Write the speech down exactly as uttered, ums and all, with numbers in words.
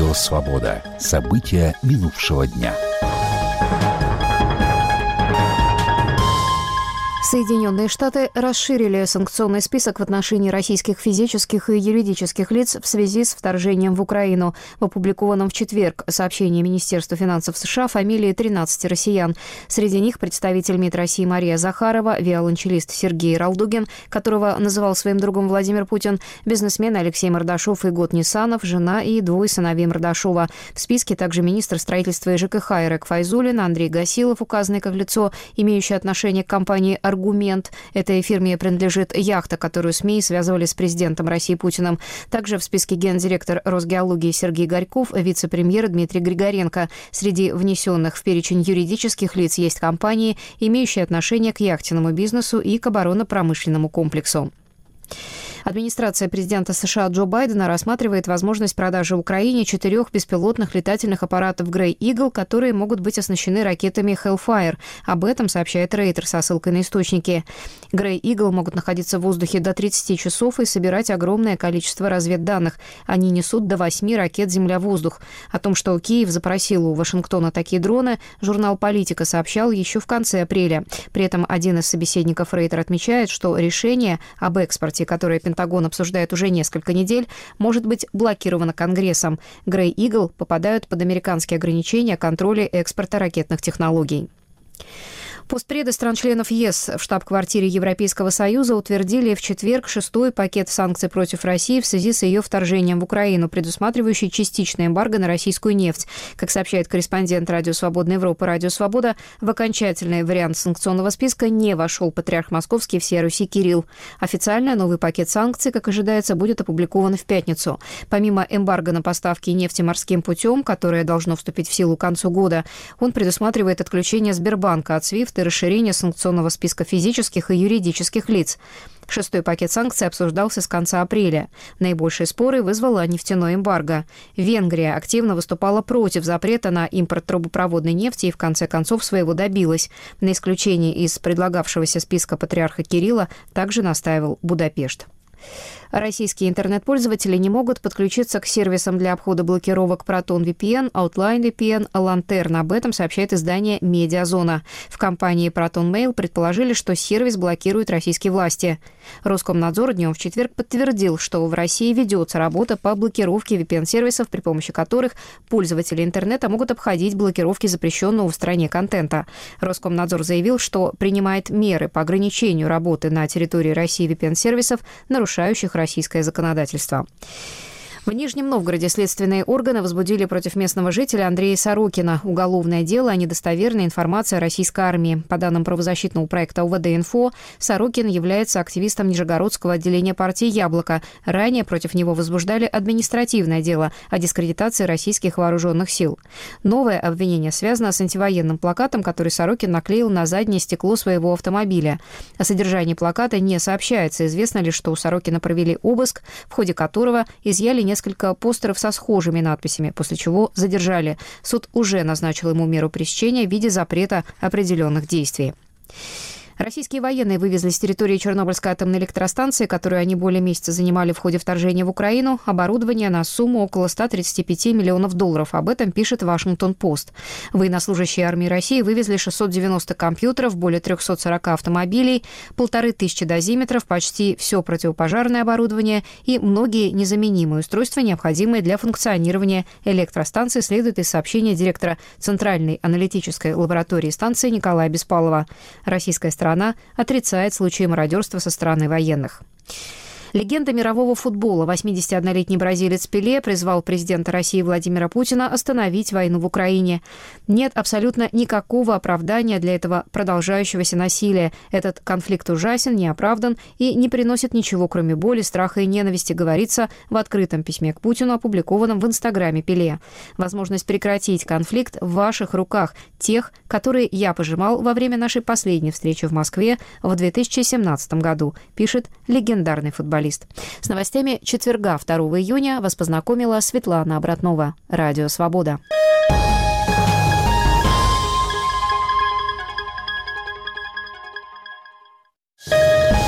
Радио «Свобода». События минувшего дня. Соединенные Штаты расширили санкционный список в отношении российских физических и юридических лиц в связи с вторжением в Украину. В опубликованном в четверг сообщении Министерства финансов США фамилии тринадцати россиян. Среди них представитель МИД России Мария Захарова, виолончелист Сергей Ралдугин, которого называл своим другом Владимир Путин, бизнесмен Алексей Мордашов и Гот Нисанов, жена и двое сыновей Мордашова. В списке также министр строительства и ЖКХ Ирек Файзуллин, Андрей Гасилов, указанный как лицо, имеющее отношение к компании «Аргумент». Этой фирме принадлежит яхта, которую СМИ связывали с президентом России Путиным. Также в списке гендиректор Росгеологии Сергей Горьков, вице-премьер Дмитрий Григоренко. Среди внесенных в перечень юридических лиц есть компании, имеющие отношение к яхтенному бизнесу и к оборонно-промышленному комплексу. Администрация президента США Джо Байдена рассматривает возможность продажи Украине четырех беспилотных летательных аппаратов Grey Eagle, которые могут быть оснащены ракетами Hellfire. Об этом сообщает Рейтер со ссылкой на источники. Grey Eagle могут находиться в воздухе до тридцати часов и собирать огромное количество разведданных. Они несут до восьми ракет «Земля-воздух». О том, что Киев запросил у Вашингтона такие дроны, журнал «Политика» сообщал еще в конце апреля. При этом один из собеседников Рейтер отмечает, что решение об экспорте, которое Пентагон обсуждает уже несколько недель, может быть блокировано Конгрессом. Grey Eagle попадают под американские ограничения о контроле экспорта ракетных технологий. Постпреды стран-членов ЕС в штаб-квартире Европейского Союза утвердили в четверг шестой пакет санкций против России в связи с ее вторжением в Украину, предусматривающий частичное эмбарго на российскую нефть. Как сообщает корреспондент Радио Свободной Европы «Радио Свобода», в окончательный вариант санкционного списка не вошел патриарх Московский всея Руси Кирилл. Официально новый пакет санкций, как ожидается, будет опубликован в пятницу. Помимо эмбарго на поставки нефти морским путем, которое должно вступить в силу к концу года, он предусматривает отключение Сбербанка от свифт и расширение санкционного списка физических и юридических лиц. Шестой пакет санкций обсуждался с конца апреля. Наибольшие споры вызвала нефтяное эмбарго. Венгрия активно выступала против запрета на импорт трубопроводной нефти и в конце концов своего добилась. На исключение из предлагавшегося списка патриарха Кирилла также настаивал Будапешт. Российские интернет-пользователи не могут подключиться к сервисам для обхода блокировок Proton ви пи эн, Outline ви пи эн, Lantern. Об этом сообщает издание «Медиазона». В компании Proton Mail предположили, что сервис блокируют российские власти. Роскомнадзор днем в четверг подтвердил, что в России ведется работа по блокировке ви пи эн-сервисов, при помощи которых пользователи интернета могут обходить блокировки запрещенного в стране контента. Роскомнадзор заявил, что принимает меры по ограничению работы на территории России ви пи эн-сервисов, нарушающих российское законодательство. В Нижнем Новгороде следственные органы возбудили против местного жителя Андрея Сорокина уголовное дело о недостоверной информации о российской армии. По данным правозащитного проекта УВД-Инфо, Сорокин является активистом Нижегородского отделения партии «Яблоко». Ранее против него возбуждали административное дело о дискредитации российских вооруженных сил. Новое обвинение связано с антивоенным плакатом, который Сорокин наклеил на заднее стекло своего автомобиля. О содержании плаката не сообщается. Известно лишь, что у Сорокина провели обыск, в ходе которого изъяли несколько несколько постеров со схожими надписями, после чего задержали. Суд уже назначил ему меру пресечения в виде запрета определенных действий. Российские военные вывезли с территории Чернобыльской атомной электростанции, которую они более месяца занимали в ходе вторжения в Украину, оборудование на сумму около ста тридцати пяти миллионов долларов. Об этом пишет Вашингтон-Пост. Военнослужащие армии России вывезли шестьсот девяносто компьютеров, более трехсот сорока автомобилей, полторы тысячи дозиметров, почти все противопожарное оборудование и многие незаменимые устройства, необходимые для функционирования электростанции, следует из сообщения директора Центральной аналитической лаборатории станции Николая Беспалова. Российская страна Страна отрицает случаи мародерства со стороны военных. Легенда мирового футбола, восьмидесятиоднолетний бразилец Пеле, призвал президента России Владимира Путина остановить войну в Украине. Нет абсолютно никакого оправдания для этого продолжающегося насилия. Этот конфликт ужасен, неоправдан и не приносит ничего, кроме боли, страха и ненависти, говорится в открытом письме к Путину, опубликованном в Инстаграме Пеле. Возможность прекратить конфликт в ваших руках, тех, которые я пожимал во время нашей последней встречи в Москве в две тысячи семнадцатом году, пишет легендарный футболист. С новостями четверга, второго июня, вас познакомила Светлана Обратнова. Радио «Свобода».